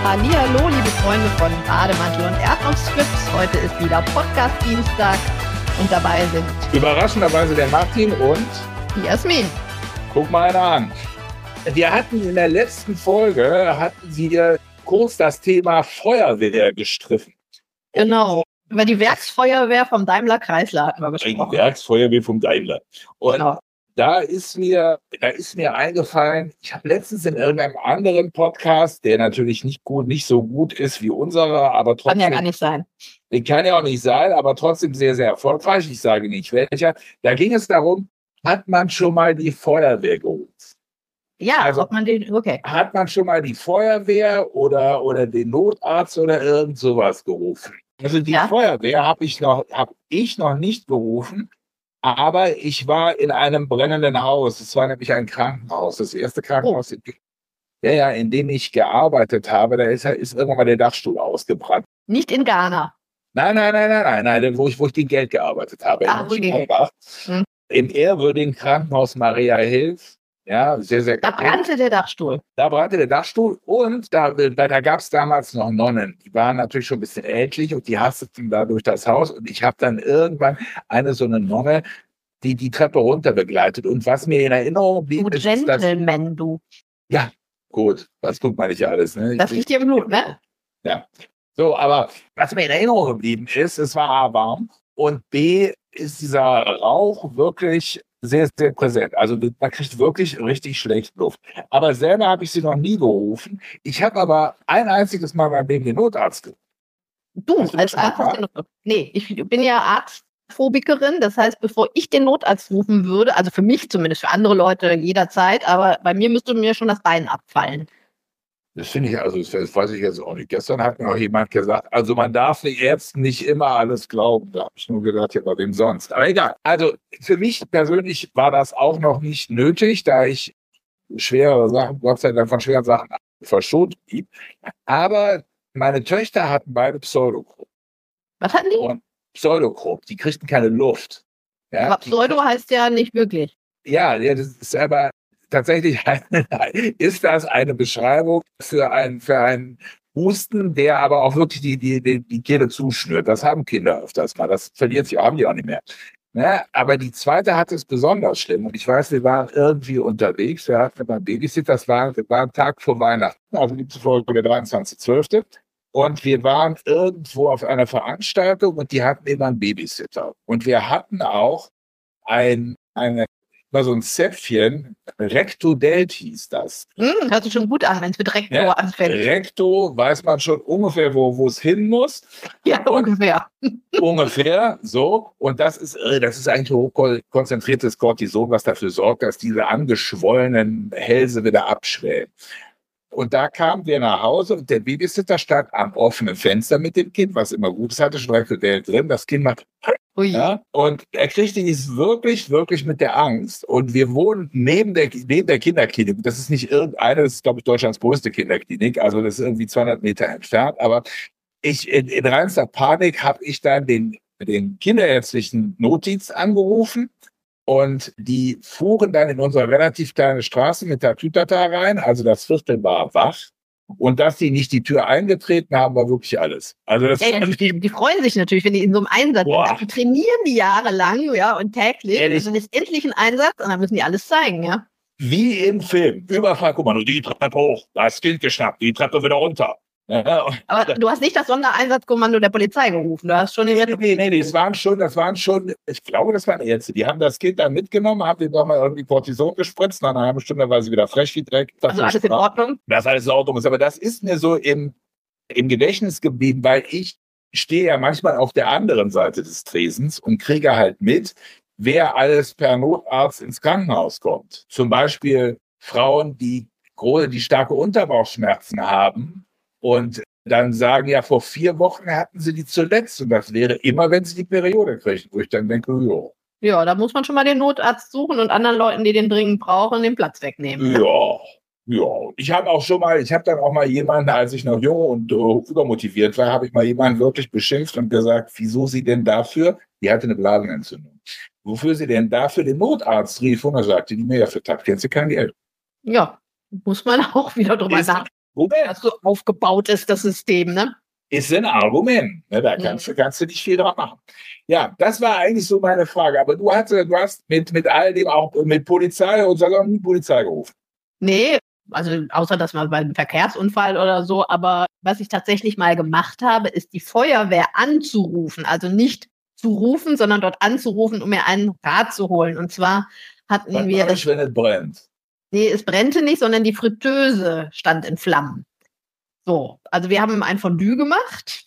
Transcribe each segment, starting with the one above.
Hallihallo, liebe Freunde von Bademantel und Erdnussflips. Heute ist wieder Podcast-Dienstag und dabei sind überraschenderweise der Martin und die Jasmin. Guck mal einer an. Wir hatten in der letzten Folge, kurz das Thema Feuerwehr gestriffen. Genau, über die Werksfeuerwehr vom Daimler-Chrysler hatten wir gesprochen. Die Werksfeuerwehr vom Daimler. Und genau. Da ist mir eingefallen, ich habe letztens in irgendeinem anderen Podcast, der natürlich nicht so gut ist wie unserer, aber trotzdem. Kann ja gar nicht sein. Den kann ja auch nicht sein, aber trotzdem sehr, sehr erfolgreich. Ich sage nicht welcher. Da ging es darum, hat man schon mal die Feuerwehr gerufen? Ja, also, okay. Hat man schon mal die Feuerwehr oder den Notarzt oder irgend sowas gerufen? Also die Feuerwehr habe ich noch nicht gerufen. Aber ich war in einem brennenden Haus. Es war nämlich ein Krankenhaus. Das erste Krankenhaus, in dem ich gearbeitet habe. Da ist irgendwann mal der Dachstuhl ausgebrannt. Nicht in Ghana. Nein, wo ich gegen Geld gearbeitet habe. Im ehrwürdigen Krankenhaus Maria Hilf. Ja, sehr, sehr Da brannte der Dachstuhl. Und da gab es damals noch Nonnen. Die waren natürlich schon ein bisschen ältlich und die hasteten da durch das Haus. Und ich habe dann irgendwann so eine Nonne, die Treppe runter begleitet. Und was mir in Erinnerung blieb, ist, Gentleman, du. Ja, gut. Was tut man nicht alles? Ne? Das liegt dir im Blut, ne? Ja. So, aber was mir in Erinnerung geblieben ist, es war A, warm und B, ist dieser Rauch wirklich sehr, sehr präsent. Also man kriegt wirklich richtig schlecht Luft. Aber selber habe ich sie noch nie gerufen. Ich habe aber ein einziges Mal beim Leben den Notarzt gerufen. Du, als Arzt? Nee, ich bin ja Arztphobikerin. Das heißt, bevor ich den Notarzt rufen würde, also für mich zumindest, für andere Leute jederzeit, aber bei mir müsste mir schon das Bein abfallen. Das finde ich, das weiß ich jetzt auch nicht. Gestern hat mir auch jemand gesagt, also man darf den Ärzten nicht immer alles glauben. Da habe ich nur gedacht, ja, bei wem sonst. Aber egal. Also für mich persönlich war das auch noch nicht nötig, da ich schwere Sachen, Gott sei Dank von schweren Sachen verschont blieb. Aber meine Töchter hatten beide Pseudochrop. Was hatten die? Und Pseudochrop, die kriegten keine Luft. Ja, aber Pseudo heißt ja nicht wirklich. Ja, das ist aber tatsächlich ist das eine Beschreibung für einen Husten, der aber auch wirklich die Kehle zuschnürt. Das haben Kinder öfters mal. Das haben die auch nicht mehr. Ja, aber die zweite hatte es besonders schlimm. Und ich weiß, wir waren irgendwie unterwegs. Wir hatten beim Babysitter, wir waren Tag vor Weihnachten, also die Folge der 23.12. Und wir waren irgendwo auf einer Veranstaltung und die hatten immer einen Babysitter. Und wir hatten auch so ein Zäpfchen, Rectodelt hieß das. Hört sich schon gut an, wenn es mit Recto anfängt. Recto weiß man schon ungefähr, wo es hin muss. Ja, ungefähr. Ungefähr, so. Und das ist eigentlich hochkonzentriertes Cortison, was dafür sorgt, dass diese angeschwollenen Hälse wieder abschwellen. Und da kamen wir nach Hause und der Babysitter stand am offenen Fenster mit dem Kind, was immer gut ist, hatte schon Rectodelt drin. Das Kind macht ja, und er kriegte dies wirklich, wirklich mit der Angst. Und wir wohnen neben der Kinderklinik. Das ist nicht irgendeine, das ist, glaube ich, Deutschlands größte Kinderklinik. Also das ist irgendwie 200 Meter entfernt. Aber in reinster Panik habe ich dann den kinderärztlichen Notdienst angerufen. Und die fuhren dann in unsere relativ kleine Straße mit der Tütata rein. Also das Viertel war wach. Und dass die nicht die Tür eingetreten haben, war wirklich alles. Also die freuen sich natürlich, wenn die in so einem Einsatz sind. Dafür trainieren die jahrelang, und täglich. Ehrlich? Und dann ist endlich ein Einsatz und dann müssen die alles zeigen, ja. Wie im Film. Überfallkommando, die Treppe hoch, das Kind geschnappt, die Treppe wieder runter. Ja, aber du hast nicht das Sondereinsatzkommando der Polizei gerufen. Du hast schon Nee, das waren schon, ich glaube, das waren Ärzte. Die haben das Kind dann mitgenommen, haben dem nochmal irgendwie Cortison gespritzt, nach einer halben Stunde war sie wieder frech wie Dreck. Also alles in Ordnung? Das alles in Ordnung ist. Aber das ist mir so im Gedächtnis geblieben, weil ich stehe ja manchmal auf der anderen Seite des Tresens und kriege halt mit, wer alles per Notarzt ins Krankenhaus kommt. Zum Beispiel Frauen, die starke Unterbauchschmerzen haben, und dann sagen, ja, vor 4 Wochen hatten sie die zuletzt. Und das wäre immer, wenn sie die Periode kriegen, wo ich dann denke, jo. Ja, da muss man schon mal den Notarzt suchen und anderen Leuten, die den dringend brauchen, den Platz wegnehmen. Ja. Ich habe dann auch mal jemanden, als ich noch jung und übermotiviert war, habe ich mal jemanden wirklich beschimpft und gesagt, wieso sie denn dafür, die hatte eine Blasenentzündung, wofür sie denn dafür den Notarzt rief. Und er sagte, die mir ja für Takt, kennt sie kein Geld. Ja, muss man auch wieder drüber nachdenken. was so aufgebaut ist, das System, ne? Ist ein Argument. Ne? Da kannst du nicht viel dran machen. Ja, das war eigentlich so meine Frage. Aber du hast mit all dem auch mit Polizei und sogar nie Polizei gerufen. Nee, also außer dass mal bei einem Verkehrsunfall oder so. Aber was ich tatsächlich mal gemacht habe, ist die Feuerwehr anzurufen. Also nicht zu rufen, sondern dort anzurufen, um mir einen Rat zu holen. Und zwar hatten wir das. Wenn es brennt. Nee, es brennte nicht, sondern die Fritteuse stand in Flammen. So, also wir haben ein Fondue gemacht.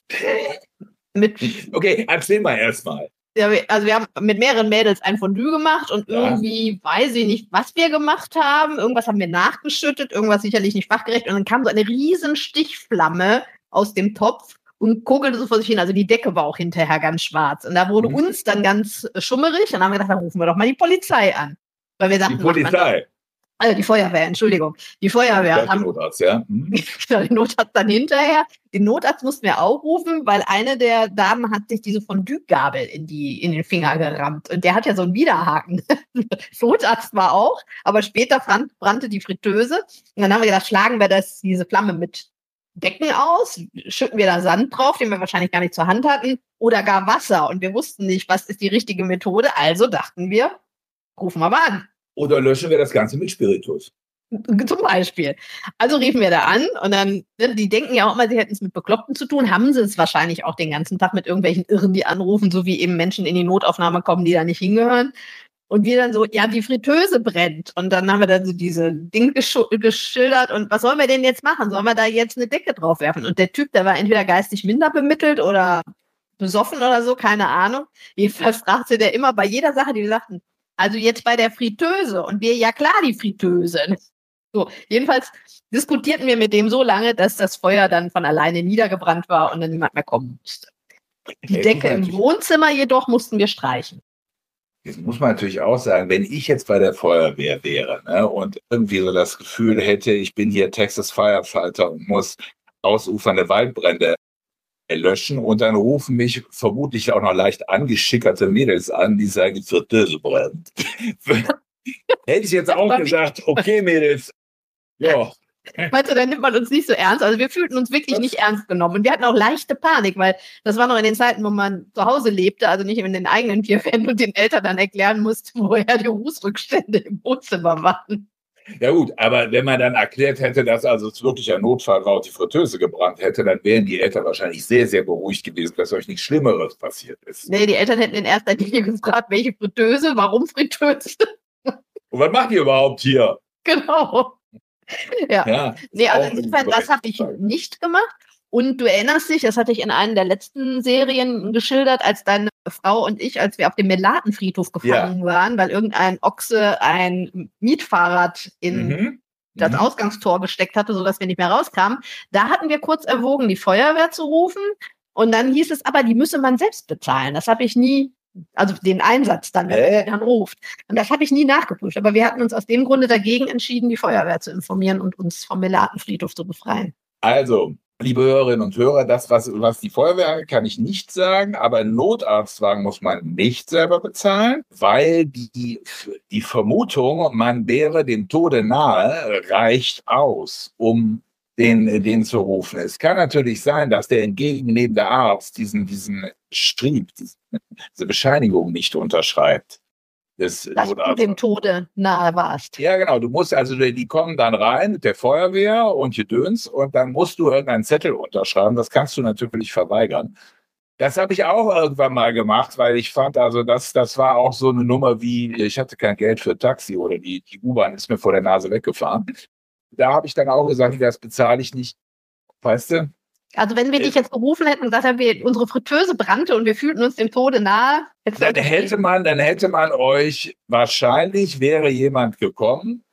Okay, erzähl mal erstmal. Ja, also wir haben mit mehreren Mädels ein Fondue gemacht und irgendwie weiß ich nicht, was wir gemacht haben. Irgendwas haben wir nachgeschüttet, irgendwas sicherlich nicht fachgerecht. Und dann kam so eine riesen Stichflamme aus dem Topf und kugelte so vor sich hin. Also die Decke war auch hinterher ganz schwarz. Und da wurde uns dann ganz schummerig. Und dann haben wir gedacht, dann rufen wir doch mal die Polizei an. Weil wir sagten, die Polizei? Also die Feuerwehr, Entschuldigung. Die Feuerwehr. Die Notarzt, ja. Den Notarzt dann hinterher. Den Notarzt mussten wir auch rufen, weil eine der Damen hat sich diese Fondue-Gabel in den Finger gerammt. Und der hat ja so einen Widerhaken. Notarzt war auch, aber später brannte die Fritteuse. Und dann haben wir gedacht, schlagen wir diese Flamme mit Decken aus, schütten wir da Sand drauf, den wir wahrscheinlich gar nicht zur Hand hatten, oder gar Wasser. Und wir wussten nicht, was ist die richtige Methode. Also dachten wir, rufen wir mal an. Oder löschen wir das Ganze mit Spiritus. Zum Beispiel. Also riefen wir da an und dann, die denken ja auch immer, sie hätten es mit Bekloppten zu tun, haben sie es wahrscheinlich auch den ganzen Tag mit irgendwelchen Irren, die anrufen, so wie eben Menschen in die Notaufnahme kommen, die da nicht hingehören. Und wir dann so, ja, die Fritteuse brennt. Und dann haben wir dann so diese Ding geschildert und was sollen wir denn jetzt machen? Sollen wir da jetzt eine Decke drauf werfen? Und der Typ, der war entweder geistig minder bemittelt oder besoffen oder so, keine Ahnung. Jedenfalls fragte der immer bei jeder Sache, die wir sagten, also jetzt bei der Fritteuse. Und wir, ja klar, die Fritteuse. So, jedenfalls diskutierten wir mit dem so lange, dass das Feuer dann von alleine niedergebrannt war und dann niemand mehr kommen musste. Die Decke im Wohnzimmer jedoch mussten wir streichen. Jetzt muss man natürlich auch sagen, wenn ich jetzt bei der Feuerwehr wäre, ne, und irgendwie so das Gefühl hätte, ich bin hier Texas Firefighter und muss ausufernde Waldbrände löschen und dann rufen mich vermutlich auch noch leicht angeschickerte Mädels an, die sagen, die Fritteuse brennt. Hätte ich jetzt auch gesagt, okay Mädels, ja. Meinst du, dann nimmt man uns nicht so ernst? Also wir fühlten uns wirklich nicht ernst genommen. Und wir hatten auch leichte Panik, weil das war noch in den Zeiten, wo man zu Hause lebte, also nicht in den eigenen vier Wänden und den Eltern dann erklären musste, woher die Rußrückstände im Wohnzimmer waren. Ja gut, aber wenn man dann erklärt hätte, dass also es wirklich ein Notfall war und die Fritteuse gebrannt hätte, dann wären die Eltern wahrscheinlich sehr, sehr beruhigt gewesen, dass euch nichts Schlimmeres passiert ist. Nee, die Eltern hätten in erster Linie gefragt, welche Fritteuse, warum Fritteuse? Und was macht ihr überhaupt hier? Genau. Ja. Nee, also insofern, das habe ich nicht gemacht. Und du erinnerst dich, das hatte ich in einer der letzten Serien geschildert, als deine Frau und ich, als wir auf dem Melatenfriedhof gefangen waren, weil irgendein Ochse ein Mietfahrrad in das Ausgangstor gesteckt hatte, sodass wir nicht mehr rauskamen. Da hatten wir kurz erwogen, die Feuerwehr zu rufen. Und dann hieß es aber, die müsse man selbst bezahlen. Das habe ich nie, also den Einsatz dann, wenn man dann ruft. Und das habe ich nie nachgeprüft. Aber wir hatten uns aus dem Grunde dagegen entschieden, die Feuerwehr zu informieren und uns vom Melatenfriedhof zu befreien. Also, liebe Hörerinnen und Hörer, das, was die Feuerwehr kann ich nicht sagen, aber einen Notarztwagen muss man nicht selber bezahlen, weil die Vermutung, man wäre dem Tode nahe, reicht aus, um den zu rufen. Es kann natürlich sein, dass der entgegennehmende Arzt diesen Schrieb, diese Bescheinigung nicht unterschreibt. Dass du dem Tode nahe warst. Ja, genau. Du musst also, die kommen dann rein mit der Feuerwehr und Gedöns und dann musst du irgendeinen Zettel unterschreiben. Das kannst du natürlich verweigern. Das habe ich auch irgendwann mal gemacht, weil ich fand, also das war auch so eine Nummer wie, ich hatte kein Geld für Taxi oder die U-Bahn ist mir vor der Nase weggefahren. Da habe ich dann auch gesagt, das bezahle ich nicht. Weißt du? Also wenn wir dich jetzt gerufen hätten und gesagt hätten, unsere Fritteuse brannte und wir fühlten uns dem Tode nahe. Dann hätte man euch, wahrscheinlich wäre jemand gekommen,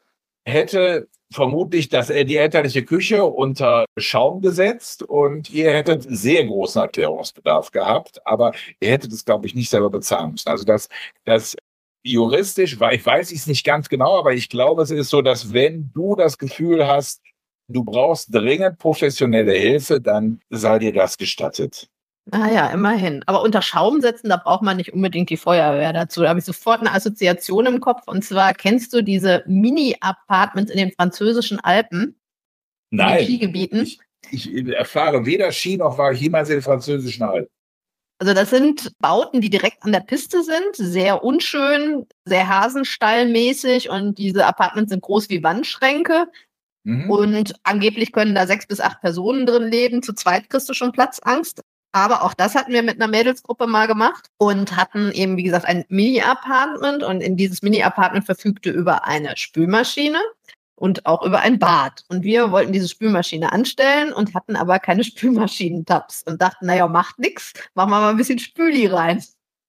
hätte vermutlich die elterliche Küche unter Schaum gesetzt und ihr hättet sehr großen Erklärungsbedarf gehabt, aber ihr hättet es, glaube ich, nicht selber bezahlen müssen. Also das juristisch, ich weiß es nicht ganz genau, aber ich glaube, es ist so, dass wenn du das Gefühl hast, du brauchst dringend professionelle Hilfe, dann sei dir das gestattet. Ja, immerhin. Aber unter Schaum setzen, da braucht man nicht unbedingt die Feuerwehr dazu. Da habe ich sofort eine Assoziation im Kopf. Und zwar kennst du diese Mini-Apartments in den französischen Alpen? in den Nein, Skigebieten. ich erfahre weder Ski noch war ich jemals in den französischen Alpen. Also das sind Bauten, die direkt an der Piste sind, sehr unschön, sehr hasenstallmäßig und diese Apartments sind groß wie Wandschränke. Und angeblich können da 6 bis 8 Personen drin leben. Zu zweit kriegst du schon Platzangst. Aber auch das hatten wir mit einer Mädelsgruppe mal gemacht und hatten eben, wie gesagt, ein Mini-Apartment. Und in dieses Mini-Apartment verfügte über eine Spülmaschine und auch über ein Bad. Und wir wollten diese Spülmaschine anstellen und hatten aber keine Spülmaschinentabs und dachten, naja, macht nix, machen wir mal ein bisschen Spüli rein.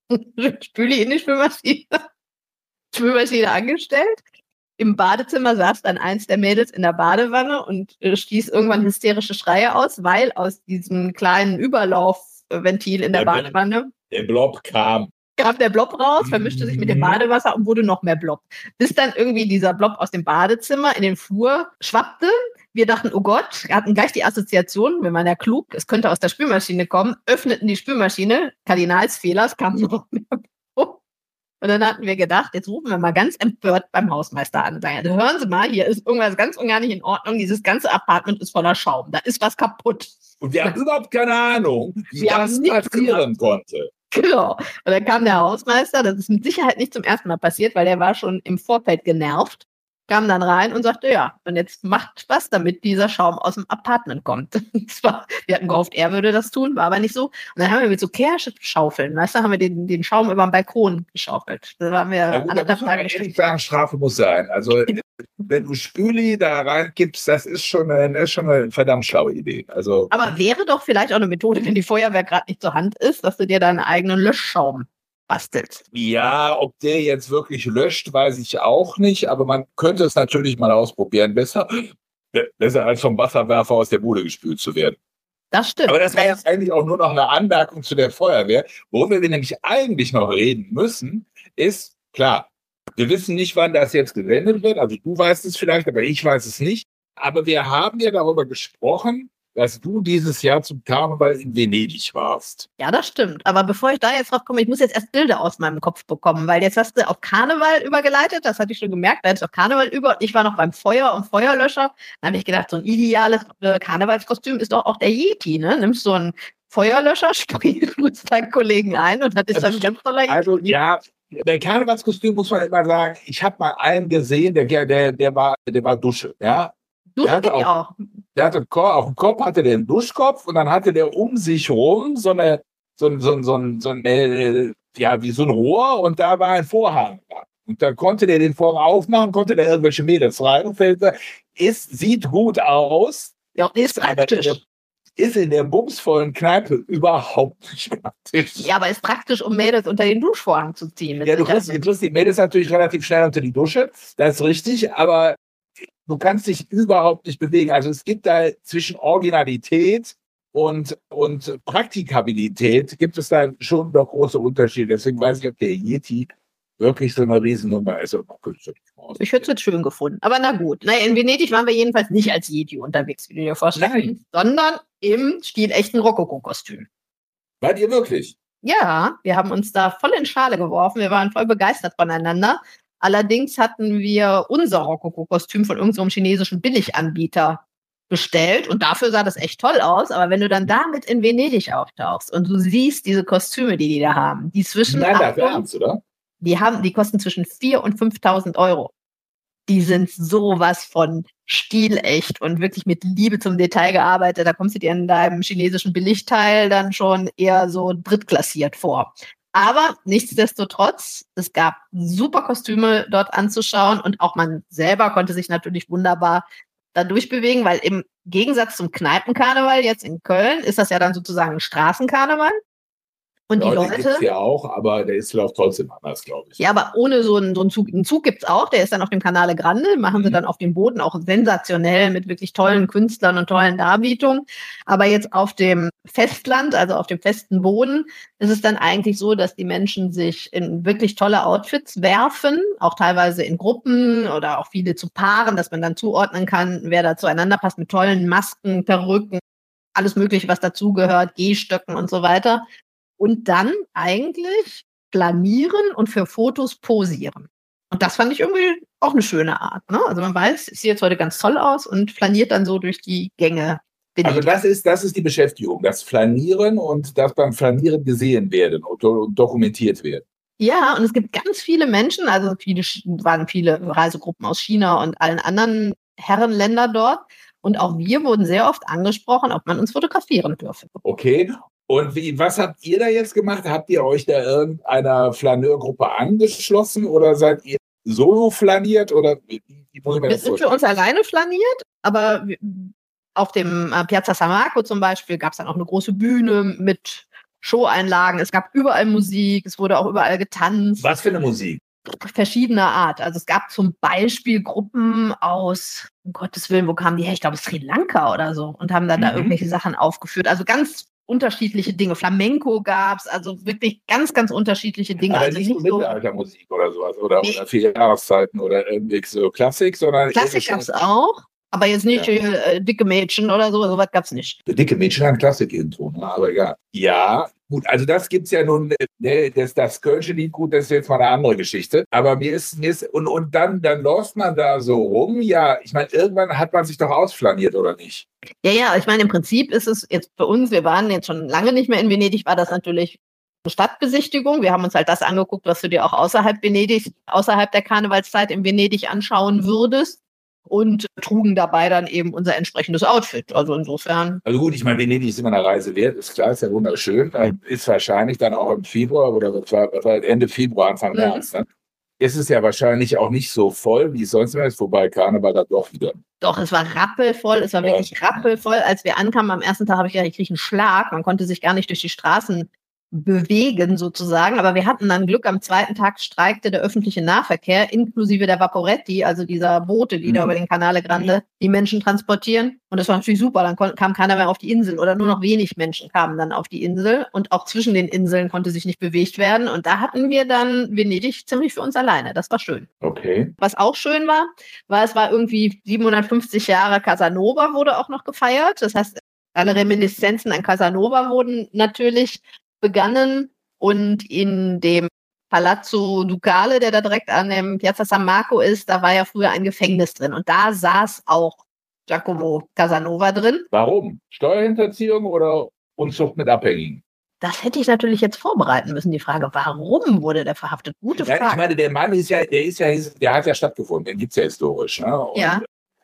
Spüli in die Spülmaschine. Spülmaschine angestellt. Im Badezimmer saß dann eins der Mädels in der Badewanne und stieß irgendwann hysterische Schreie aus, weil aus diesem kleinen Überlaufventil in der Badewanne der Blob kam der Blob raus, vermischte sich mit dem Badewasser und wurde noch mehr Blob. Bis dann irgendwie dieser Blob aus dem Badezimmer in den Flur schwappte. Wir dachten, oh Gott, wir hatten gleich die Assoziation, wir waren ja klug, es könnte aus der Spülmaschine kommen, öffneten die Spülmaschine, Kardinalsfehler, es kam noch mehr Blob. Und dann hatten wir gedacht, jetzt rufen wir mal ganz empört beim Hausmeister an und sagen, also hören Sie mal, hier ist irgendwas ganz und gar nicht in Ordnung, dieses ganze Apartment ist voller Schaum, da ist was kaputt. Und wir haben überhaupt keine Ahnung, wie das passieren konnte. Genau. Und dann kam der Hausmeister, das ist mit Sicherheit nicht zum ersten Mal passiert, weil der war schon im Vorfeld genervt, kam dann rein und sagte, ja, und jetzt macht was, damit dieser Schaum aus dem Apartment kommt. Wir hatten gehofft, er würde das tun, war aber nicht so. Und dann haben wir mit so Kehrschaufeln, weißt du, haben wir den Schaum über den Balkon geschaufelt. Da waren wir anderthalb Tage gestellt. Sagen, Strafe muss sein. Also wenn du Spüli da reingibst, das ist schon eine verdammt schlaue Idee. Also, aber wäre doch vielleicht auch eine Methode, wenn die Feuerwehr gerade nicht zur Hand ist, dass du dir deinen eigenen Löschschaum bastelst. Ja, ob der jetzt wirklich löscht, weiß ich auch nicht, aber man könnte es natürlich mal ausprobieren. Besser als vom Wasserwerfer aus der Bude gespült zu werden. Das stimmt. Aber das wäre jetzt eigentlich auch nur noch eine Anmerkung zu der Feuerwehr. Worüber wir nämlich eigentlich noch reden müssen, ist, klar, wir wissen nicht, wann das jetzt gesendet wird. Also du weißt es vielleicht, aber ich weiß es nicht. Aber wir haben ja darüber gesprochen, dass du dieses Jahr zum Karneval in Venedig warst. Ja, das stimmt. Aber bevor ich da jetzt drauf komme, ich muss jetzt erst Bilder aus meinem Kopf bekommen, weil jetzt hast du auf Karneval übergeleitet, das hatte ich schon gemerkt, da ist auf Karneval über und ich war noch beim Feuer und Feuerlöscher. Dann habe ich gedacht, so ein ideales Karnevalskostüm ist doch auch der Yeti, ne? Nimmst so einen Feuerlöscher, sprühst deinen Kollegen ein und das ist dann ganz toller Yeti. Also ja, bei Karnevalskostüm muss man immer sagen, ich habe mal einen gesehen, der war Dusche, ja. Der hatte auf dem Kopf hatte der einen Duschkopf und dann hatte der um sich rum so wie so ein Rohr und da war ein Vorhang. Und dann konnte der den Vorhang aufmachen, konnte der irgendwelche Mädels reinfällen. Sieht gut aus. Ja, ist praktisch. Ist in der bumsvollen Kneipe überhaupt nicht praktisch. Ja, aber ist praktisch, um Mädels unter den Duschvorhang zu ziehen. Ja, du kriegst die Mädels natürlich relativ schnell unter die Dusche, das ist richtig, aber du kannst dich überhaupt nicht bewegen. Also es gibt da zwischen Originalität und Praktikabilität gibt es da schon noch große Unterschiede. Deswegen weiß ich, ob der Yeti wirklich so eine Riesennummer ist. Ich hätte es jetzt schön gefunden. Aber na gut. Naja, in Venedig waren wir jedenfalls nicht als Yeti unterwegs, wie du dir vorstellst, sondern im stilechten Rokoko-Kostüm. Wart ihr wirklich? Ja, wir haben uns da voll in Schale geworfen. Wir waren voll begeistert voneinander. Allerdings hatten wir unser Rokoko-Kostüm von irgendeinem chinesischen Billiganbieter bestellt und dafür sah das echt toll aus. Aber wenn du dann damit in Venedig auftauchst und du siehst diese Kostüme, die da haben, die zwischen Ernst, oder? Die kosten zwischen 4.000 und 5.000 Euro. Die sind sowas von stilecht und wirklich mit Liebe zum Detail gearbeitet. Da kommst du dir in deinem chinesischen Billigteil dann schon eher so drittklassiert vor. Aber nichtsdestotrotz, es gab super Kostüme dort anzuschauen und auch man selber konnte sich natürlich wunderbar da durchbewegen, weil im Gegensatz zum Kneipenkarneval jetzt in Köln ist das ja dann sozusagen ein Straßenkarneval. Und die Leute. Gibt's ja auch, aber der ist vielleicht trotzdem anders, glaube ich. Ja, aber ohne so einen Zug. Einen Zug gibt's auch, der ist dann auf dem Canale Grande, machen sie dann auf dem Boden auch sensationell mit wirklich tollen Künstlern und tollen Darbietungen. Aber jetzt auf dem Festland, also auf dem festen Boden, ist es dann eigentlich so, dass die Menschen sich in wirklich tolle Outfits werfen, auch teilweise in Gruppen oder auch viele zu Paaren, dass man dann zuordnen kann, wer da zueinander passt, mit tollen Masken, Perücken, alles Mögliche, was dazugehört, Gehstöcken und so weiter. Und dann eigentlich planieren und für Fotos posieren. Und das fand ich irgendwie auch eine schöne Art. Ne? Also man weiß, es sieht jetzt heute ganz toll aus und flaniert dann so durch die Gänge. Also das ist die Beschäftigung, das Flanieren und das beim Flanieren gesehen werden und dokumentiert werden. Ja, und es gibt ganz viele Menschen, also waren viele Reisegruppen aus China und allen anderen Herrenländer dort. Und auch wir wurden sehr oft angesprochen, ob man uns fotografieren dürfe. Okay. Und was habt ihr da jetzt gemacht? Habt ihr euch da irgendeiner Flaneurgruppe angeschlossen oder seid ihr solo flaniert? Oder wie muss ich mir Wir das sind für vorstellen? uns alleine flaniert, aber auf dem Piazza San Marco zum Beispiel gab es dann auch eine große Bühne mit Show-Einlagen. Es gab überall Musik, es wurde auch überall getanzt. Was für eine Musik? Verschiedener Art. Also es gab zum Beispiel Gruppen aus, um Gottes Willen, wo kamen die her? Ich glaube, Sri Lanka oder so und haben dann da irgendwelche Sachen aufgeführt. Also ganz unterschiedliche Dinge. Flamenco gab es, also wirklich ganz, ganz unterschiedliche Dinge. Aber also nicht so Mittelaltermusik oder sowas oder 4 Jahreszeiten oder irgendwie so Klassik, sondern Klassik gab es auch, aber jetzt nicht dicke Mädchen oder so, sowas gab es nicht. Dicke Mädchen haben Klassik-Intro, aber egal. Ja, gut, also das gibt's ja nun, das Kölsche Lied, gut, das ist jetzt mal eine andere Geschichte. Aber mir ist und dann läuft man da so rum, ja, ich meine, irgendwann hat man sich doch ausflaniert, oder nicht? Ja, ich meine, im Prinzip ist es jetzt für uns, wir waren jetzt schon lange nicht mehr in Venedig, war das natürlich eine Stadtbesichtigung. Wir haben uns halt das angeguckt, was du dir auch außerhalb der Karnevalszeit in Venedig anschauen würdest. Und trugen dabei dann eben unser entsprechendes Outfit. Also insofern. Also gut, ich meine, Venedig ist immer eine Reise wert, ist klar, ist ja wunderschön. Ist wahrscheinlich dann auch im Februar oder was war Ende Februar, Anfang März. Ne? Ist es ja wahrscheinlich auch nicht so voll, wie es sonst immer ist, wobei Karneval dann doch wieder. Doch, es war rappelvoll, es war wirklich rappelvoll. Als wir ankamen am ersten Tag, habe ich gedacht, ich kriege einen Schlag. Man konnte sich gar nicht durch die Straßen bewegen sozusagen, aber wir hatten dann Glück, am zweiten Tag streikte der öffentliche Nahverkehr inklusive der Vaporetti, also dieser Boote, die da über den Canale Grande die Menschen transportieren, und das war natürlich super, dann kam keiner mehr auf die Insel oder nur noch wenig Menschen kamen dann auf die Insel und auch zwischen den Inseln konnte sich nicht bewegt werden und da hatten wir dann Venedig ziemlich für uns alleine, das war schön. Okay. Was auch schön war, es war irgendwie 750 Jahre Casanova wurde auch noch gefeiert, das heißt, alle Reminiszenzen an Casanova wurden natürlich begannen und in dem Palazzo Ducale, der da direkt an dem Piazza San Marco ist, da war ja früher ein Gefängnis drin und da saß auch Giacomo Casanova drin. Warum? Steuerhinterziehung oder Unzucht mit Abhängigen? Das hätte ich natürlich jetzt vorbereiten müssen, die Frage, warum wurde der verhaftet? Gute Frage. Ja, ich meine, der Mann der hat ja stattgefunden, den gibt es ja historisch. Ne? Und ja.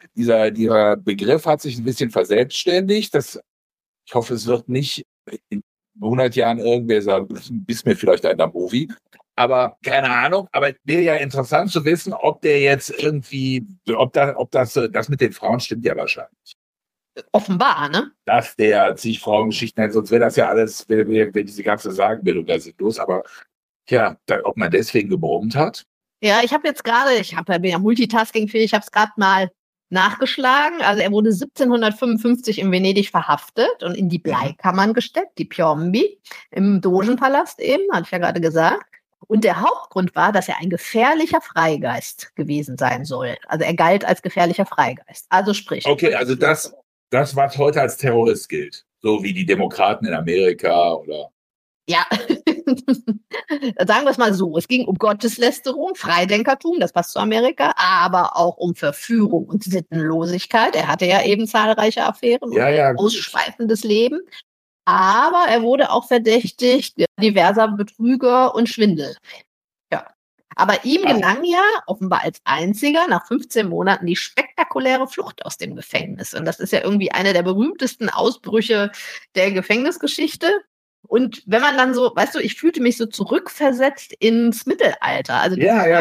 Dieser Begriff hat sich ein bisschen verselbstständigt. Ich hoffe, es wird nicht in 100 Jahren irgendwer sagen, bist mir vielleicht ein Movie. Aber keine Ahnung, aber wäre ja interessant zu wissen, ob der jetzt irgendwie, ob das mit den Frauen stimmt ja wahrscheinlich. Offenbar, ne? Dass der sich Frauengeschichten hat, sonst wäre das ja alles, wäre diese ganze Sagenbildung da sinnlos. Aber ja, ob man deswegen gebrummt hat. Ja, ich bin ja multitaskingfähig, ich habe es gerade mal nachgeschlagen. Also er wurde 1755 in Venedig verhaftet und in die Bleikammern gesteckt, die Piombi, im Dogenpalast eben, hatte ich ja gerade gesagt. Und der Hauptgrund war, dass er ein gefährlicher Freigeist gewesen sein soll. Also er galt als gefährlicher Freigeist. Also sprich. Okay, also das, was heute als Terrorist gilt. So wie die Demokraten in Amerika oder. Ja, sagen wir es mal so, es ging um Gotteslästerung, Freidenkertum, das passt zu Amerika, aber auch um Verführung und Sittenlosigkeit. Er hatte ja eben zahlreiche Affären und ausschweifendes Leben. Aber er wurde auch verdächtigt diverser Betrüger und Schwindel. Ja. Aber ihm gelang ja offenbar als einziger nach 15 Monaten die spektakuläre Flucht aus dem Gefängnis. Und das ist ja irgendwie einer der berühmtesten Ausbrüche der Gefängnisgeschichte. Und wenn man dann so, weißt du, ich fühlte mich so zurückversetzt ins Mittelalter. Also die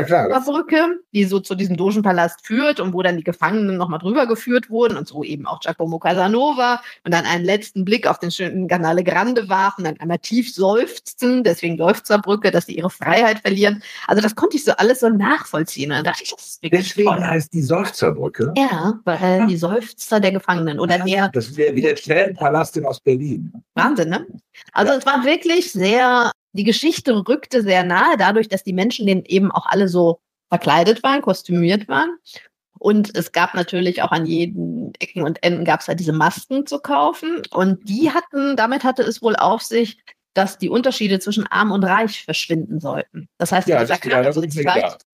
Brücke, die so zu diesem Dogenpalast führt und wo dann die Gefangenen nochmal drüber geführt wurden und so eben auch Giacomo Casanova und dann einen letzten Blick auf den schönen Canale Grande warfen, dann einmal tief seufzen, deswegen Seufzerbrücke, dass sie ihre Freiheit verlieren. Also das konnte ich so alles so nachvollziehen. Und dann dachte ich, das ist wirklich deswegen toll. Heißt die Seufzerbrücke? Ja, weil die Seufzer der Gefangenen oder der. Das ist wie der Schwellenpalast in Ostberlin. Wahnsinn, ne? Also es war wirklich die Geschichte rückte sehr nahe, dadurch, dass die Menschen denen eben auch alle so verkleidet waren, kostümiert waren. Und es gab natürlich auch an jeden Ecken und Enden gab es halt diese Masken zu kaufen. Und damit hatte es wohl auf sich, dass die Unterschiede zwischen Arm und Reich verschwinden sollten. Das heißt,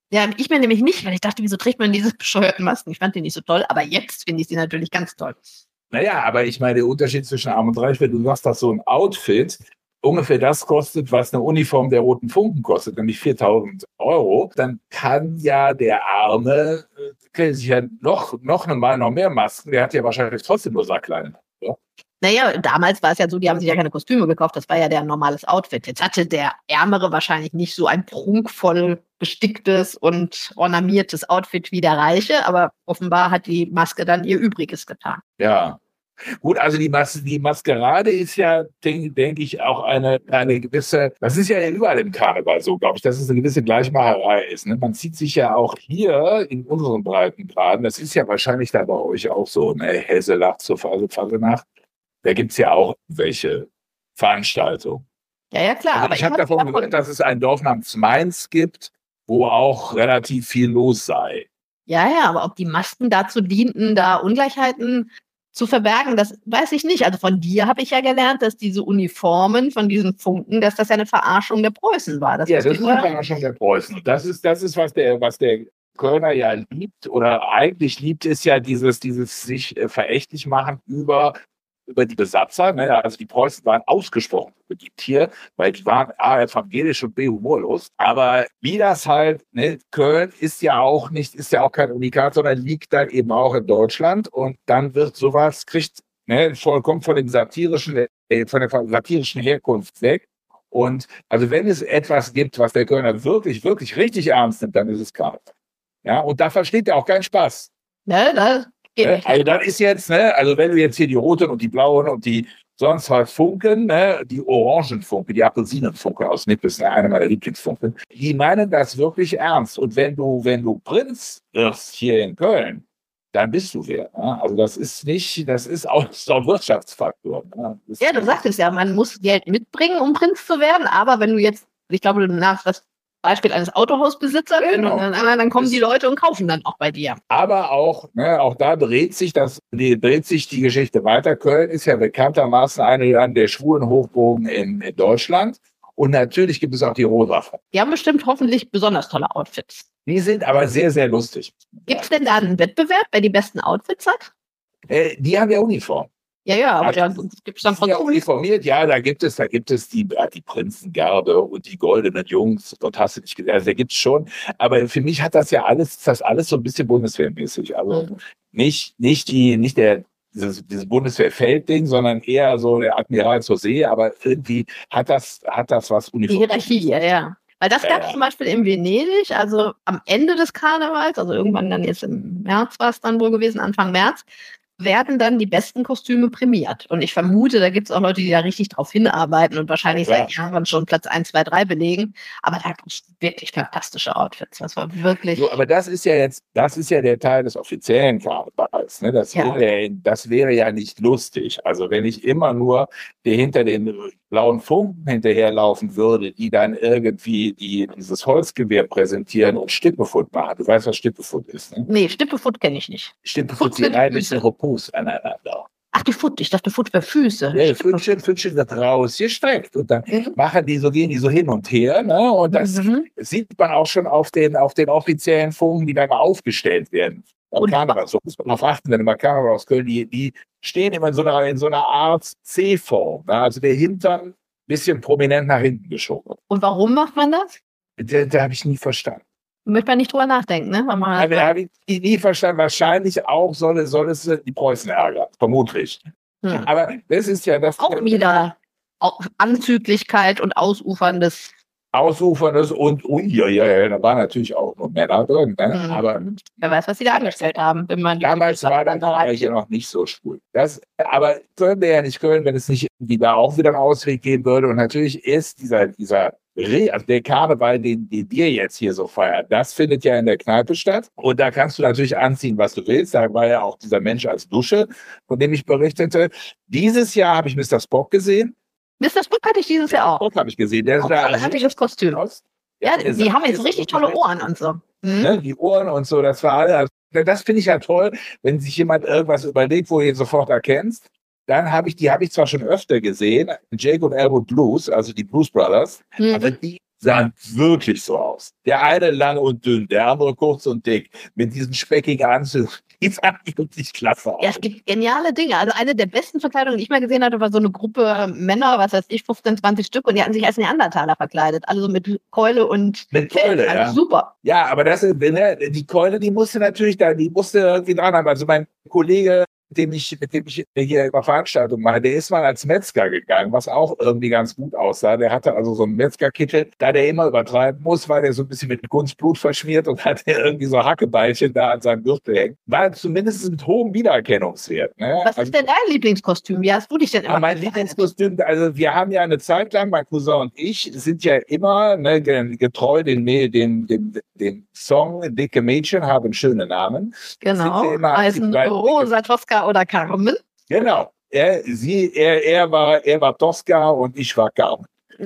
Ja, ich mir nämlich nicht, weil ich dachte, wieso trägt man diese bescheuerten Masken? Ich fand die nicht so toll, aber jetzt finde ich sie natürlich ganz toll. Naja, aber ich meine, der Unterschied zwischen Arm und Reich, wenn du sagst, dass so ein Outfit ungefähr das kostet, was eine Uniform der Roten Funken kostet, nämlich 4.000 Euro, dann kann ja der Arme, kriegt sich ja noch mehr Masken, der hat ja wahrscheinlich trotzdem nur Sacklein. Ja? Naja, damals war es ja so, die haben sich ja keine Kostüme gekauft, das war ja der normales Outfit. Jetzt hatte der Ärmere wahrscheinlich nicht so ein prunkvoll besticktes und ornamiertes Outfit wie der Reiche, aber offenbar hat die Maske dann ihr Übriges getan. Ja. Gut, also die Maskerade ist ja, denke ich, auch eine gewisse, das ist ja überall im Karneval so, glaube ich, dass es eine gewisse Gleichmacherei ist. Ne? Man zieht sich ja auch hier in unseren Breitengraden, das ist ja wahrscheinlich da bei euch auch so, ne, Hesselach zur Fasenacht, da gibt's ja auch welche Veranstaltungen. Ja, klar. Also aber ich habe davon gehört, dass es ein Dorf namens Mainz gibt, wo auch relativ viel los sei. Ja, aber ob die Masken dazu dienten, da Ungleichheiten zu verbergen, das weiß ich nicht. Also von dir habe ich ja gelernt, dass diese Uniformen von diesen Funken, dass das ja eine Verarschung der Preußen war. Das ist eine Verarschung der Preußen. Das ist was der Kölner ja liebt oder eigentlich liebt, ist ja dieses sich verächtlich machen über die Besatzer. Ne? Also die Preußen waren ausgesprochen beliebt hier, weil die waren A, evangelisch und B, humorlos. Aber wie das halt, ne, Köln ist ja auch kein Unikat, sondern liegt dann eben auch in Deutschland. Und dann wird sowas, kommt von der satirischen Herkunft weg. Und also wenn es etwas gibt, was der Kölner wirklich, wirklich richtig ernst nimmt, dann ist es Karneval. Ja, und da versteht er auch keinen Spaß. Ne, also das ist jetzt, ne, also wenn du jetzt hier die roten und die blauen und die sonst was Funken, ne, die Orangenfunken, die Apelsinenfunken aus Nippes, ne, eine meiner Lieblingsfunken, die meinen das wirklich ernst. Und wenn du Prinz wirst hier in Köln, dann bist du wer. Ne? Also das ist auch so ein Wirtschaftsfaktor. Ne? Ja, du sagtest ja, man muss Geld mitbringen, um Prinz zu werden, aber wenn du jetzt, ich glaube, nach das Beispiel eines Autohausbesitzers, genau. Dann kommen die Leute und kaufen dann auch bei dir. Aber auch, ne, auch da dreht sich die Geschichte weiter. Köln ist ja bekanntermaßen eine der schwulen Hochburgen in Deutschland. Und natürlich gibt es auch die Rohsache. Die haben bestimmt hoffentlich besonders tolle Outfits. Die sind aber sehr, sehr lustig. Gibt es denn da einen Wettbewerb, wer die besten Outfits hat? Die haben ja Uniform. Ja, aber da gibt es dann von uniformiert, ja, da gibt es die Prinzengarde und die goldenen Jungs und hast du nicht gesehen, also da gibt es schon, aber für mich hat das alles so ein bisschen bundeswehrmäßig, also nicht dieses Bundeswehrfeldding, sondern eher so der Admiral zur See, aber irgendwie hat das was Uniform. Die Hierarchie, ja. Weil das gab es zum Beispiel in Venedig, also am Ende des Karnevals, also irgendwann dann jetzt im März war es dann wohl gewesen, Anfang März, werden dann die besten Kostüme prämiert. Und ich vermute, da gibt es auch Leute, die da richtig drauf hinarbeiten und wahrscheinlich seit Jahren schon Platz 1, 2, 3 belegen. Aber da gibt es wirklich fantastische Outfits. Das war wirklich. So, aber das ist ja der Teil des offiziellen Karnevals. Ne? Das wäre ja nicht lustig. Also wenn ich immer nur hinter den blauen Funken hinterherlaufen würde, die dann irgendwie dieses Holzgewehr präsentieren und Stippefoot machen. Du weißt, was Stippefoot ist, ne? Nee, Stippefoot kenne ich nicht. Stippefoot sind ein bisschen Repos aneinander. Ach, die Foot, ich dachte Foot wäre Füße. Ja, Pfötchen wird rausgestreckt und dann gehen die so hin und her, ne? Und das sieht man auch schon auf den offiziellen Funken, die dann mal aufgestellt werden. Karneval, so muss man darauf achten, wenn man Karneval aus Köln, die stehen immer in so einer Art C-Form, ne? Also der Hintern ein bisschen prominent nach hinten geschoben. Und warum macht man das? Da habe ich nie verstanden. Möchte man nicht drüber nachdenken, ne? Habe ich nie verstanden. Wahrscheinlich auch soll es die Preußen ärgern, vermutlich. Aber das ist ja das. Auch wieder Anzüglichkeit und Ausuferndes und da waren natürlich auch nur Männer drin. Ne? Aber wer weiß, was sie da angestellt haben. Wenn man damals war das hier noch nicht so schwul. Aber Köln wäre ja nicht Köln, wenn es nicht da auch wieder einen Ausweg geben würde. Und natürlich ist der Karneval, den wir jetzt hier so feiern, das findet ja in der Kneipe statt. Und da kannst du natürlich anziehen, was du willst. Da war ja auch dieser Mensch als Dusche, von dem ich berichtete. Dieses Jahr habe ich Mr. Spock gesehen. Mr. Spock hatte ich dieses Jahr auch. Spock habe ich gesehen. Der ist ein artiges Kostüm. Ja, die haben jetzt richtig tolle Ohren und so. Ne, die Ohren und so, das war alles. Das finde ich ja toll, wenn sich jemand irgendwas überlegt, wo du ihn sofort erkennst. Dann habe ich zwar schon öfter gesehen, Jake und Elwood Blues, also die Blues Brothers, aber sahen wirklich so aus. Der eine lang und dünn, der andere kurz und dick, mit diesen speckigen Anzügen. Die sahen wirklich klasse aus. Ja, es gibt geniale Dinge. Also eine der besten Verkleidungen, die ich mal gesehen hatte, war so eine Gruppe Männer, was weiß ich, 15, 20 Stück, und die hatten sich als Neandertaler verkleidet. Also so mit Keule und Mit Keule, also ja. super. Ja, aber das ist, die Keule, die musste natürlich da, die musste irgendwie dran haben. Also mein Kollege, mit dem ich hier immer Veranstaltungen mache, der ist mal als Metzger gegangen, was auch irgendwie ganz gut aussah. Der hatte also so einen Metzgerkittel, da der immer übertreiben muss, weil der so ein bisschen mit Kunstblut verschmiert und hatte irgendwie so Hackebeilchen da an seinem Gürtel hängen. War zumindest mit hohem Wiedererkennungswert. Ne? Was ist denn dein Lieblingskostüm? Wie hast du dich denn immer mein Lieblingskostüm, also wir haben ja eine Zeit lang, mein Cousin und ich, sind ja immer getreu dem Song Dicke Mädchen haben schöne Namen. Genau, heißen Rosa, Tosca oder Carmen. Genau. Er war Tosca und ich war Carmen.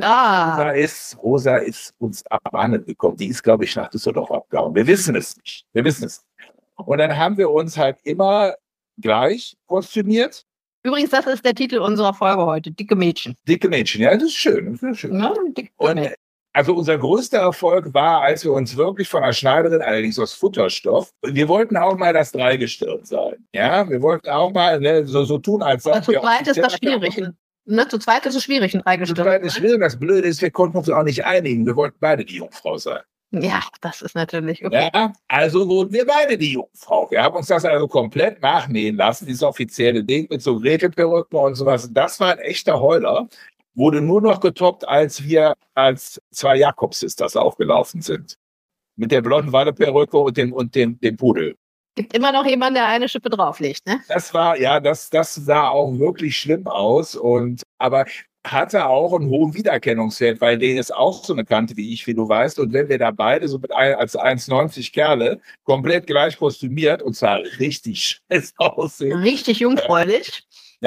Rosa ist uns abhanden gekommen. Die ist, glaube ich, nach Düsseldorf abgehauen. Wir wissen es nicht. Und dann haben wir uns halt immer gleich kostümiert. Übrigens, das ist der Titel unserer Folge heute, Dicke Mädchen. Dicke Mädchen, ja, das ist schön. Ja, und also unser größter Erfolg war, als wir uns wirklich von der Schneiderin, allerdings aus Futterstoff, wir wollten auch mal das Dreigestirn sein. Ja, wir wollten auch mal so tun, als ob wir... Zu zweit ist das schwierig. Zu zweit ist es schwierig, ein Dreigestirn. Zu zweit ist schwierig. Das Blöde ist, wir konnten uns auch nicht einigen. Wir wollten beide die Jungfrau sein. Ja, das ist natürlich okay. Ja, also wurden wir beide die Jungfrau. Wir haben uns das also komplett nachnähen lassen, dieses offizielle Ding mit so Gretelperücken und sowas. Das war ein echter Heuler. Wurde nur noch getoppt, als wir als zwei Jakobs-Sisters aufgelaufen sind. Mit der blonden Walleperücke und dem Pudel. Gibt immer noch jemanden, der eine Schippe drauflegt, ne? Das sah auch wirklich schlimm aus, aber hatte auch einen hohen Wiedererkennungswert, weil der ist auch so eine Kante wie ich, wie du weißt. Und wenn wir da beide so als 1,90 Kerle komplett gleich kostümiert und zwar richtig scheiße aussehen. Richtig jungfräulich.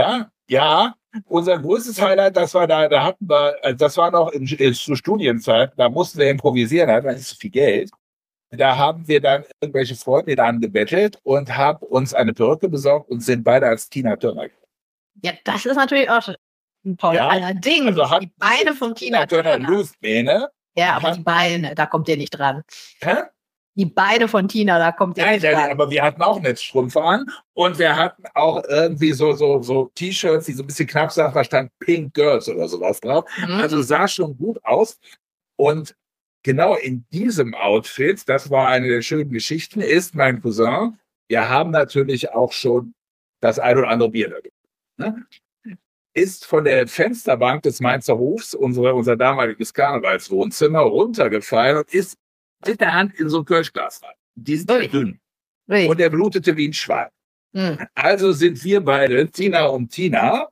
Ja. Unser größtes Highlight, das war das war noch zur Studienzeit, da mussten wir improvisieren, da hatten wir nicht so viel Geld. Da haben wir dann irgendwelche Freunde angebettelt und haben uns eine Perücke besorgt und sind beide als Tina Turner. Ja, das ist natürlich auch toll. Ja, allerdings, also die Beine von Tina Turner. Lustmähne. Ja, aber die Beine, da kommt ihr nicht dran. Hä? Die Beine von Tina, da kommt ihr nicht dran. Nein, aber wir hatten auch Netzstrümpfe an und wir hatten auch irgendwie so T-Shirts, die so ein bisschen knapp sahen, da stand Pink Girls oder sowas drauf. Also sah schon gut aus. Und genau in diesem Outfit, das war eine der schönen Geschichten, ist mein Cousin. Wir haben natürlich auch schon das ein oder andere Bier da gemacht. Ist von der Fensterbank des Mainzer Hofs, unser damaliges Karnevalswohnzimmer, runtergefallen und ist mit der Hand in so ein Kirschglas rein. Die sind dünn. Und er blutete wie ein Schwein. Also sind wir beide, Tina und Tina,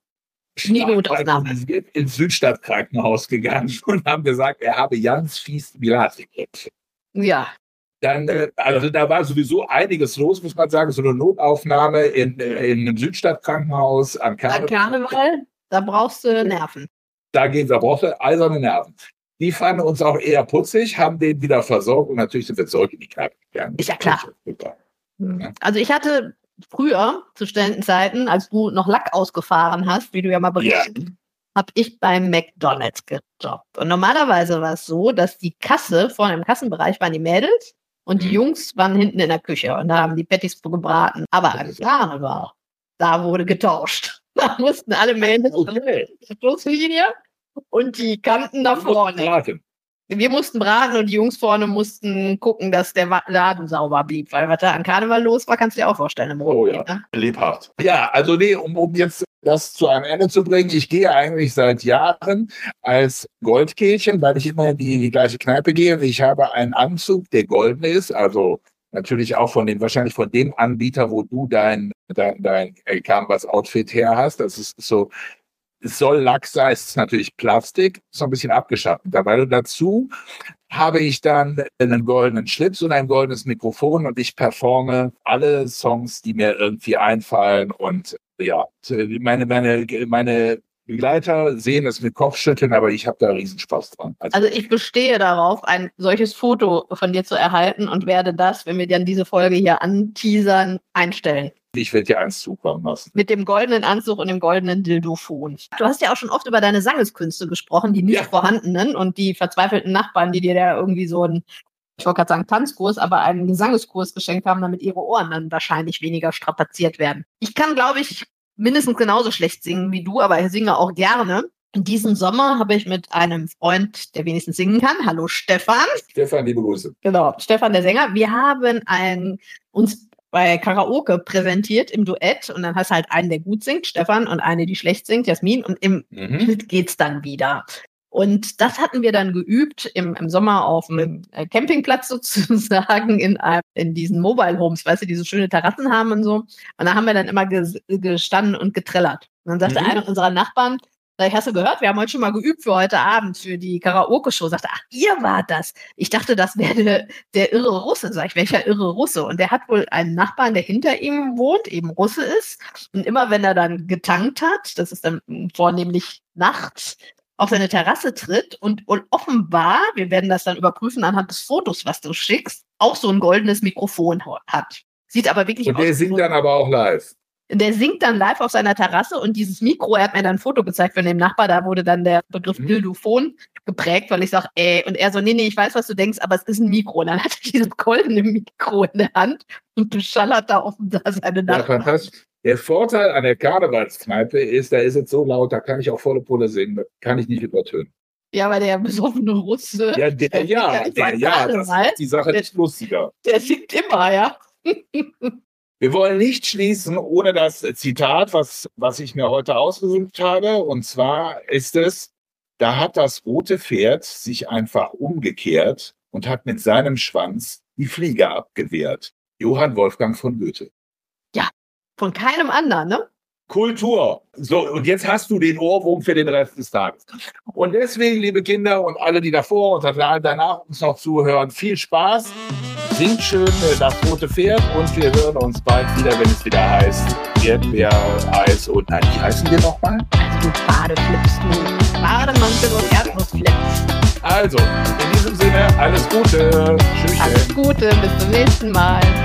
ins Südstadtkrankenhaus gegangen und haben gesagt, er habe ganz fies Bilatikrämpfe. Ja. Dann, also da war sowieso einiges los, muss man sagen. So eine Notaufnahme in einem Südstadtkrankenhaus am Karneval, da brauchst du Nerven. Da brauchst du eiserne Nerven. Die fanden uns auch eher putzig, haben den wieder versorgt und natürlich sind wir zurück in die Kneipe gegangen. Ist ja klar. Also ich hatte früher, zu Studentenzeiten, als du noch Lack ausgefahren hast, wie du ja mal berichtet, habe ich beim McDonald's gejobbt. Und normalerweise war es so, dass die Kasse, vorne im Kassenbereich waren die Mädels und die Jungs waren hinten in der Küche und da haben die Patties gebraten. Aber am Karneval, da wurde getauscht. Da mussten alle Mädels Schlusslinie und die Kanten da vorne. Wir mussten braten und die Jungs vorne mussten gucken, dass der Laden sauber blieb. Weil was da an Karneval los war, kannst du dir auch vorstellen. Lebhaft. Ja, also um jetzt das zu einem Ende zu bringen, ich gehe eigentlich seit Jahren als Goldkehlchen, weil ich immer in die gleiche Kneipe gehe. Ich habe einen Anzug, der golden ist, also natürlich auch wahrscheinlich von dem Anbieter, wo du dein Canvas-Outfit her hast. Das ist so, es soll Lack sein, es ist natürlich Plastik, ist noch ein bisschen abgeschafft. Weil dazu habe ich dann einen goldenen Schlips und ein goldenes Mikrofon und ich performe alle Songs, die mir irgendwie einfallen. Und ja, meine Begleiter sehen es mit Kopfschütteln, aber ich habe da riesen Spaß dran. Also ich bestehe darauf, ein solches Foto von dir zu erhalten und werde das, wenn wir dann diese Folge hier anteasern, einstellen. Ich werde dir eins zukommen lassen. Mit dem goldenen Anzug und dem goldenen Dildophon. Du hast ja auch schon oft über deine Sangeskünste gesprochen, die nicht vorhandenen und die verzweifelten Nachbarn, die dir da irgendwie so einen, ich wollte gerade sagen Tanzkurs, aber einen Gesangskurs geschenkt haben, damit ihre Ohren dann wahrscheinlich weniger strapaziert werden. Ich kann, glaube ich, mindestens genauso schlecht singen wie du, aber ich singe auch gerne. In diesem Sommer habe ich mit einem Freund, der wenigstens singen kann, hallo Stefan. Stefan, liebe Grüße. Genau, Stefan der Sänger. Wir haben uns bei Karaoke präsentiert im Duett und dann hast du halt einen, der gut singt, Stefan, und eine, die schlecht singt, Jasmin, und im Bild geht's dann wieder. Und das hatten wir dann geübt im Sommer auf einem Campingplatz sozusagen in diesen Mobile Homes, weißt du, die so schöne Terrassen haben und so. Und da haben wir dann immer gestanden und getrellert. Und dann sagte einer unserer Nachbarn, hast du gehört, wir haben heute schon mal geübt für heute Abend, für die Karaoke-Show. Sagte, ach, ihr wart das. Ich dachte, das wäre der irre Russe. Sag ich, welcher irre Russe? Und der hat wohl einen Nachbarn, der hinter ihm wohnt, eben Russe ist. Und immer wenn er dann getankt hat, das ist dann vornehmlich nachts, auf seine Terrasse tritt und offenbar, wir werden das dann überprüfen anhand des Fotos, was du schickst, auch so ein goldenes Mikrofon hat. Sieht aber wirklich aus. Und der singt dann aber auch live. Der singt dann live auf seiner Terrasse und dieses Mikro, er hat mir dann ein Foto gezeigt von dem Nachbar, da wurde dann der Begriff Dildophon geprägt, weil ich sage, und er so, nee, ich weiß, was du denkst, aber es ist ein Mikro. Und dann hat er dieses goldene Mikro in der Hand und beschallert da offenbar seine Nachbarn. Ja, fantastisch. Der Vorteil an der Karnevalskneipe ist, da ist es so laut, da kann ich auch volle Pulle singen, das kann ich nicht übertönen. Ja, weil der besoffene Russe. Ja, das macht die Sache nicht lustiger. Der singt immer, ja. Wir wollen nicht schließen ohne das Zitat, was ich mir heute ausgesucht habe. Und zwar ist es, da hat das rote Pferd sich einfach umgekehrt und hat mit seinem Schwanz die Fliege abgewehrt. Johann Wolfgang von Goethe. Ja, von keinem anderen, ne? Kultur. So, und jetzt hast du den Ohrwurm für den Rest des Tages. Und deswegen, liebe Kinder und alle, die davor und danach uns noch zuhören, viel Spaß. Singt schön das rote Pferd und wir hören uns bald wieder, wenn es wieder heißt Erdbeer, Eis und nein, wie heißen wir nochmal? Also du Badeflips, du Bademantel und Erdnussflips. Also, in diesem Sinne, alles Gute. Tschüss. Alles Gute, bis zum nächsten Mal.